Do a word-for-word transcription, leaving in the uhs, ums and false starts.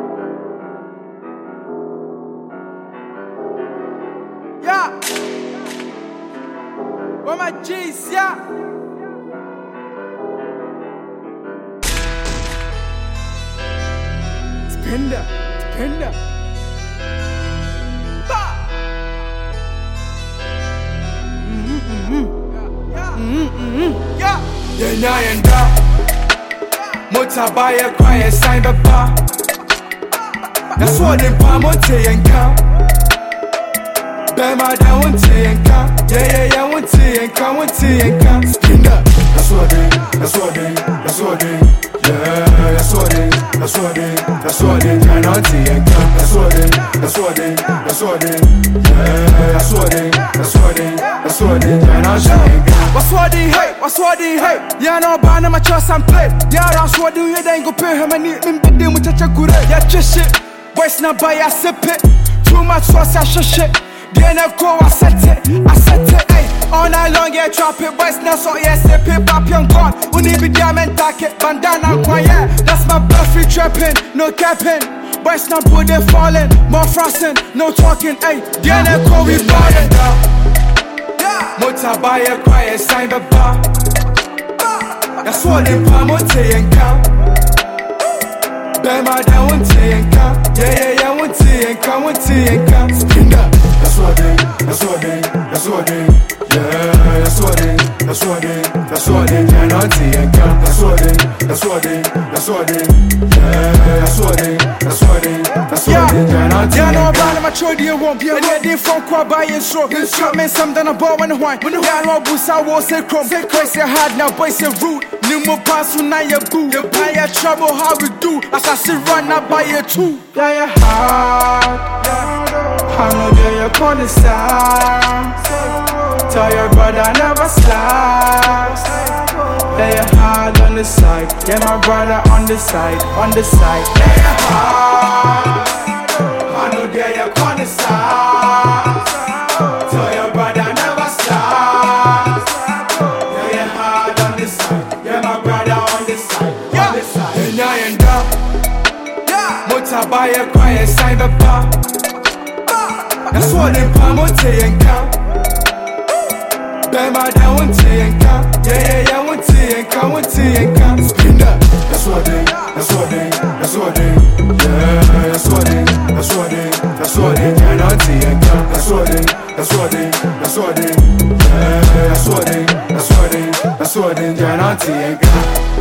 Yeah. Where my G's, yeah. Spinda, spinda. Ba. Mhm, mhm. Yeah, mhm, mhm. Yeah. Yeah, yeah, yeah. Motabaya quiet sign baba. That's what they promote and count. Bema da one tea and count. Yeah, yeah, yeah, one tea and count, one tea and count. Spin up. That's what they, that's what they, that's what they. Yeah, that's what they, that's what they, that's what they. Turn on tea and count. That's what they, that's what they, that's what they. Yeah, that's what they, that's what they, that's what they. Turn on tea and count. What's what they hate? What's what they hate? Yeah, no ban my trust and play. Yeah, that's what do you then go pay him and eat me big deal with a good. Yeah, just shit. Boys not buy a sip it. Too much sauce, I should shit. Then I go, I set it, I set it, ayy. All night long, yeah, drop it. Boys now, so yeah, sip it, pop young gone. Only be diamond tacket, bandana, quiet. That's my blood free trapping, no capping. Boys now, put they falling, more frosting, no talking, ayy. Then I go, we ballin'. Mota buy a quiet sign, baba. That's what they promote and count. Bema da one tea and count. Yeah, yeah, yeah, one tea and count, one tea and count. Spin up. That's what they, that's what they, that's what they. Yeah, that's what they, that's what they, that's what they. Turn on tea and count. That's what they, that's what they, that's what they. Yeah, that's what they, that's what they, that's what they. Turn on tea and count. Yeah, no, I'm a chody, you won't be a lady from Kwaba and so. You shot me something about when wine. Yeah, no, boost, I will say chrome. Say crazy hard now, boys, say rude. New more pass when I boo. You buy a trouble, how we do. As I see run, I buy a two. Yeah, yeah, hard. I know that you're on the side. Tell your brother never stop. Yeah, you're hard on the side. Yeah, my brother on the side, on the side. Yeah, you're hard. I know that you're on the side. Tell your brother never stop. Yeah, you're hard on the side. Yeah, my brother on the side, on the side. And I end up. Motabaya quiet sign baba. That's what they promote and count. Bema da one tea and count. Yeah, yeah, yeah, one tea and count, one tea and count. Spin up. That's what they, that's what they, that's what they. Yeah, that's what they, that's what they, that's what they. Turn on tea and count. That's what they, that's what they, that's what they. Yeah, that's what they, that's what they, that's what they. Turn on tea and count.